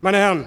Meine Herren,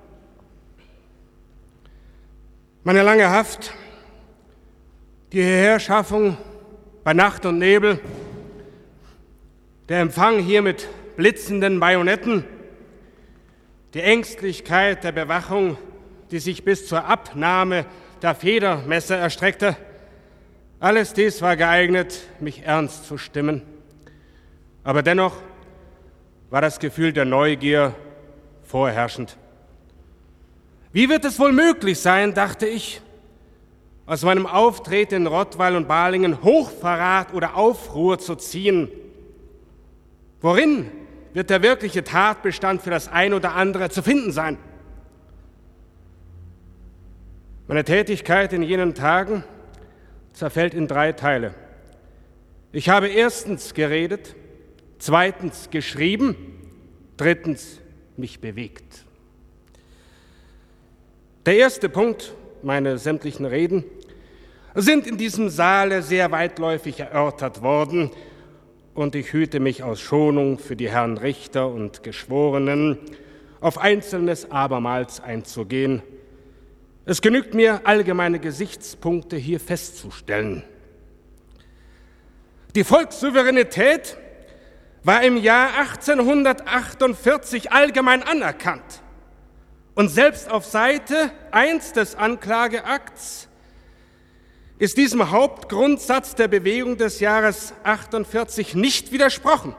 meine lange Haft, die Hierherschaffung bei Nacht und Nebel, der Empfang hier mit blitzenden Bajonetten, die Ängstlichkeit der Bewachung, die sich bis zur Abnahme der Federmesser erstreckte, alles dies war geeignet, mich ernst zu stimmen. Aber dennoch war das Gefühl der Neugier vorherrschend. Wie wird es wohl möglich sein, dachte ich, aus meinem Auftreten in Rottweil und Balingen Hochverrat oder Aufruhr zu ziehen? Worin wird der wirkliche Tatbestand für das ein oder andere zu finden sein? Meine Tätigkeit in jenen Tagen zerfällt in 3 Teile. Ich habe erstens geredet, zweitens geschrieben, drittens mich bewegt. Der erste Punkt, meine sämtlichen Reden, sind in diesem Saale sehr weitläufig erörtert worden und ich hüte mich aus Schonung für die Herren Richter und Geschworenen, auf Einzelnes abermals einzugehen. Es genügt mir, allgemeine Gesichtspunkte hier festzustellen. Die Volkssouveränität war im Jahr 1848 allgemein anerkannt. Und selbst auf Seite 1 des Anklageakts ist diesem Hauptgrundsatz der Bewegung des Jahres 48 nicht widersprochen.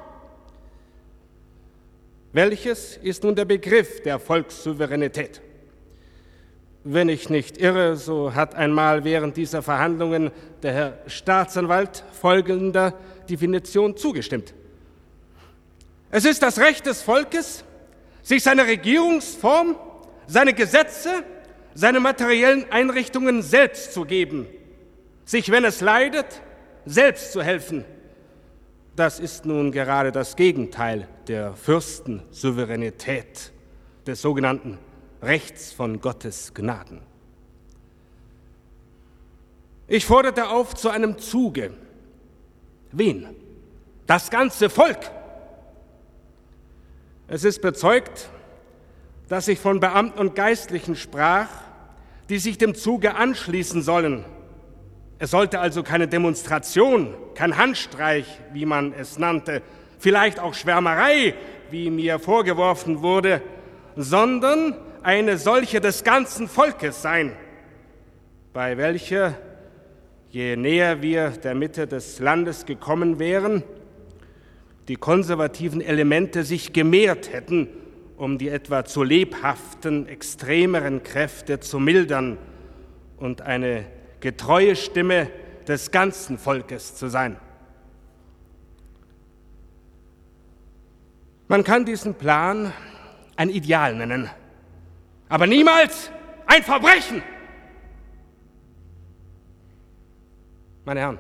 Welches ist nun der Begriff der Volkssouveränität? Wenn ich nicht irre, so hat einmal während dieser Verhandlungen der Herr Staatsanwalt folgender Definition zugestimmt. Es ist das Recht des Volkes, sich seine Regierungsform, seine Gesetze, seine materiellen Einrichtungen selbst zu geben, sich, wenn es leidet, selbst zu helfen. Das ist nun gerade das Gegenteil der Fürstensouveränität, des sogenannten Rechts von Gottes Gnaden. Ich forderte auf zu einem Zuge. Wen? Das ganze Volk. Es ist bezeugt, dass ich von Beamten und Geistlichen sprach, die sich dem Zuge anschließen sollen. Es sollte also keine Demonstration, kein Handstreich, wie man es nannte, vielleicht auch Schwärmerei, wie mir vorgeworfen wurde, sondern eine solche des ganzen Volkes sein, bei welcher, je näher wir der Mitte des Landes gekommen wären, die konservativen Elemente sich gemehrt hätten, um die etwa zu lebhaften, extremeren Kräfte zu mildern und eine getreue Stimme des ganzen Volkes zu sein. Man kann diesen Plan ein Ideal nennen, aber niemals ein Verbrechen. Meine Herren,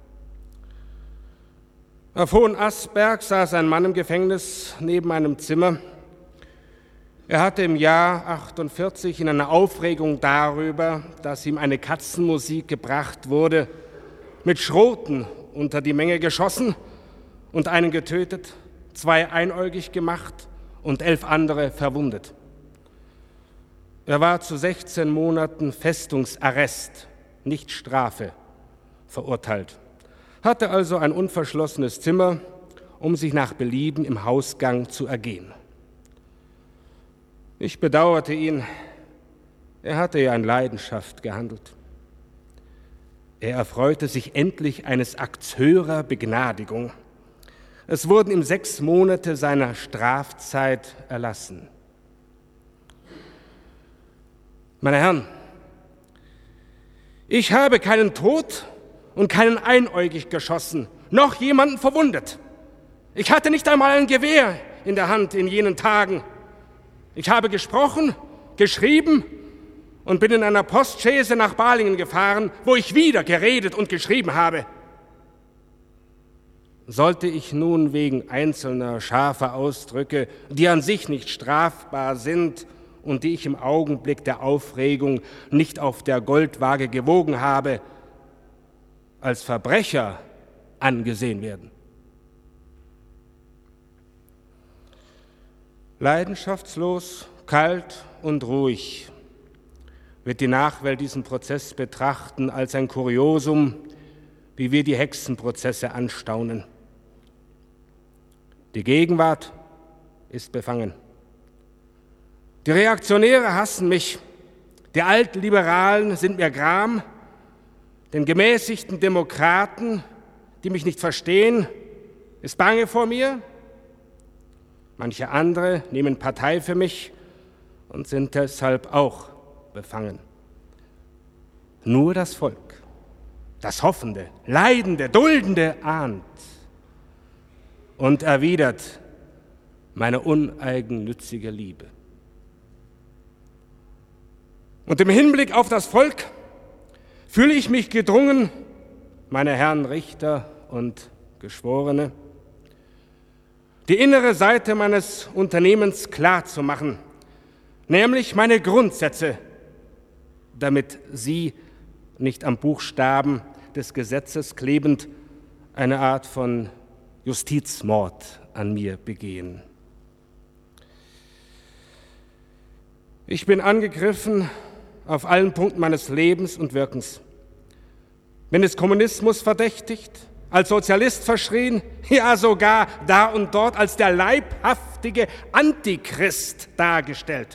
auf Hohenasperg saß ein Mann im Gefängnis neben einem Zimmer. Er hatte im Jahr 48 in einer Aufregung darüber, dass ihm eine Katzenmusik gebracht wurde, mit Schroten unter die Menge geschossen und einen getötet, 2 einäugig gemacht und 11 andere verwundet. Er war zu 16 Monaten Festungsarrest, nicht Strafe, verurteilt, hatte also ein unverschlossenes Zimmer, um sich nach Belieben im Hausgang zu ergehen. Ich bedauerte ihn, er hatte ja in Leidenschaft gehandelt. Er erfreute sich endlich eines Akts höherer Begnadigung. Es wurden ihm 6 Monate seiner Strafzeit erlassen. Meine Herren, ich habe keinen tot und keinen einäugig geschossen, noch jemanden verwundet. Ich hatte nicht einmal ein Gewehr in der Hand in jenen Tagen. Ich habe gesprochen, geschrieben und bin in einer Postchaise nach Balingen gefahren, wo ich wieder geredet und geschrieben habe. Sollte ich nun wegen einzelner scharfer Ausdrücke, die an sich nicht strafbar sind und die ich im Augenblick der Aufregung nicht auf der Goldwaage gewogen habe, als Verbrecher angesehen werden? Leidenschaftslos kalt und ruhig wird die Nachwelt diesen Prozess betrachten als ein Kuriosum, wie wir die Hexenprozesse anstaunen. Die Gegenwart ist befangen. Die Reaktionäre hassen mich, die Altliberalen sind mir gram, den gemäßigten Demokraten, die mich nicht verstehen, ist bange vor mir. Manche andere nehmen Partei für mich und sind deshalb auch befangen. Nur das Volk, das Hoffende, Leidende, Duldende ahnt und erwidert meine uneigennützige Liebe. Und im Hinblick auf das Volk fühle ich mich gedrungen, meine Herren Richter und Geschworene, die innere Seite meines Unternehmens klar zu machen, nämlich meine Grundsätze, damit Sie nicht am Buchstaben des Gesetzes klebend eine Art von Justizmord an mir begehen. Ich bin angegriffen auf allen Punkten meines Lebens und Wirkens. Bin des Kommunismus verdächtigt, als Sozialist verschrien, ja sogar da und dort als der leibhaftige Antichrist dargestellt.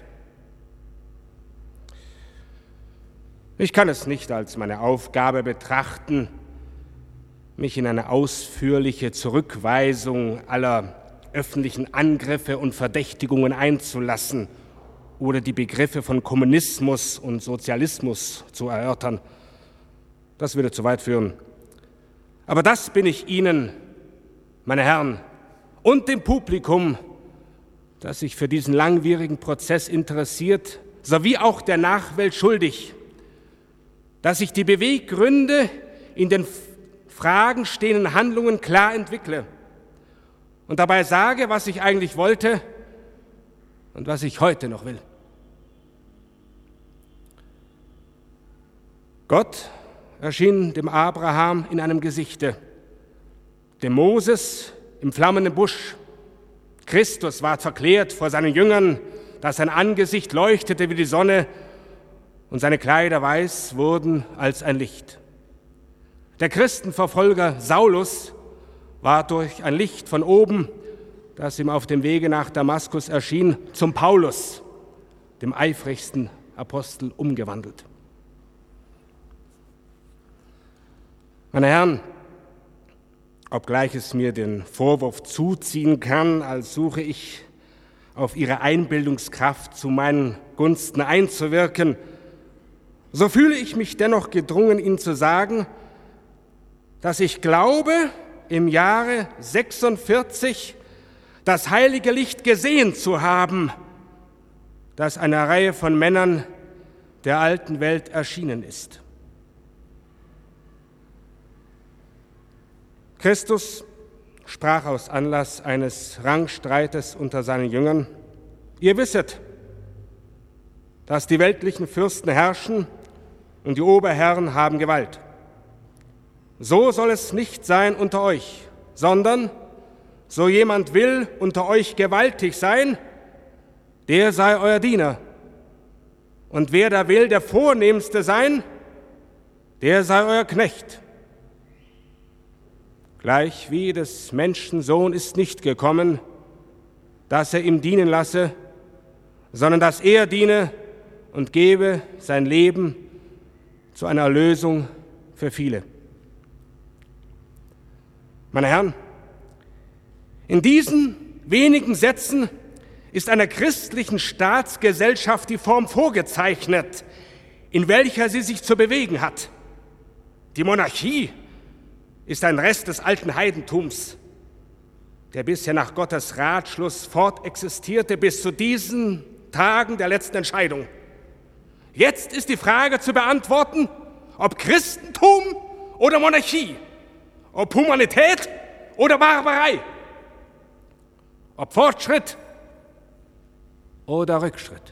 Ich kann es nicht als meine Aufgabe betrachten, mich in eine ausführliche Zurückweisung aller öffentlichen Angriffe und Verdächtigungen einzulassen oder die Begriffe von Kommunismus und Sozialismus zu erörtern. Das würde zu weit führen. Aber das bin ich Ihnen, meine Herren, und dem Publikum, das sich für diesen langwierigen Prozess interessiert, sowie auch der Nachwelt schuldig, dass ich die Beweggründe in den Fragen stehenden Handlungen klar entwickle und dabei sage, was ich eigentlich wollte und was ich heute noch will. Gott erschien dem Abraham in einem Gesichte, dem Moses im flammenden Busch. Christus ward verklärt vor seinen Jüngern, dass sein Angesicht leuchtete wie die Sonne und seine Kleider weiß wurden als ein Licht. Der Christenverfolger Saulus war durch ein Licht von oben, das ihm auf dem Wege nach Damaskus erschien, zum Paulus, dem eifrigsten Apostel, umgewandelt. Meine Herren, obgleich es mir den Vorwurf zuziehen kann, als suche ich auf Ihre Einbildungskraft zu meinen Gunsten einzuwirken, so fühle ich mich dennoch gedrungen, Ihnen zu sagen, dass ich glaube, im Jahre 46 das heilige Licht gesehen zu haben, das einer Reihe von Männern der alten Welt erschienen ist. Christus sprach aus Anlass eines Rangstreites unter seinen Jüngern: Ihr wisset, dass die weltlichen Fürsten herrschen und die Oberherren haben Gewalt. So soll es nicht sein unter euch, sondern so jemand will unter euch gewaltig sein, der sei euer Diener. Und wer da will der Vornehmste sein, der sei euer Knecht. Gleichwie des Menschen Sohn ist nicht gekommen, dass er ihm dienen lasse, sondern dass er diene und gebe sein Leben zu einer Erlösung für viele. Meine Herren, in diesen wenigen Sätzen ist einer christlichen Staatsgesellschaft die Form vorgezeichnet, in welcher sie sich zu bewegen hat. Die Monarchie ist ein Rest des alten Heidentums, der bisher nach Gottes Ratschluss fortexistierte bis zu diesen Tagen der letzten Entscheidung. Jetzt ist die Frage zu beantworten, ob Christentum oder Monarchie, ob Humanität oder Barbarei, ob Fortschritt oder Rückschritt.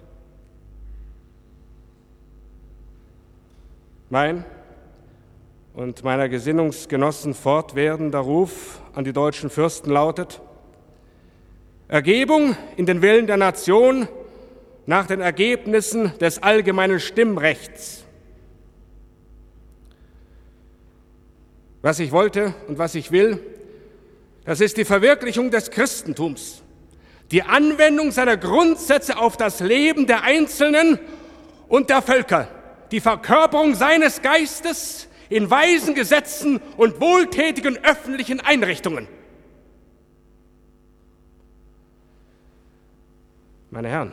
Mein und meiner Gesinnungsgenossen fortwährender Ruf an die deutschen Fürsten lautet: Ergebung in den Willen der Nation nach den Ergebnissen des allgemeinen Stimmrechts. Was ich wollte und was ich will, das ist die Verwirklichung des Christentums, die Anwendung seiner Grundsätze auf das Leben der Einzelnen und der Völker, die Verkörperung seines Geistes in weisen Gesetzen und wohltätigen öffentlichen Einrichtungen. Meine Herren,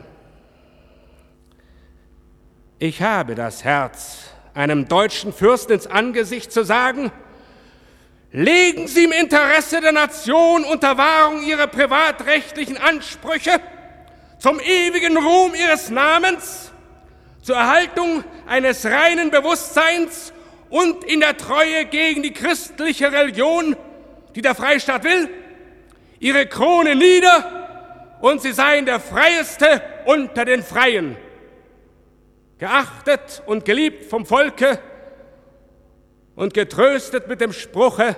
ich habe das Herz, einem deutschen Fürsten ins Angesicht zu sagen: Legen Sie im Interesse der Nation unter Wahrung Ihrer privatrechtlichen Ansprüche zum ewigen Ruhm Ihres Namens, zur Erhaltung eines reinen Bewusstseins und in der Treue gegen die christliche Religion, die der Freistaat will, Ihre Krone nieder, und Sie seien der Freieste unter den Freien, geachtet und geliebt vom Volke und getröstet mit dem Spruche: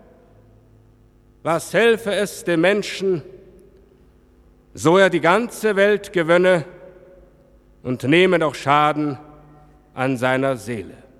Was helfe es dem Menschen, so er die ganze Welt gewönne und nehme doch Schaden an seiner Seele.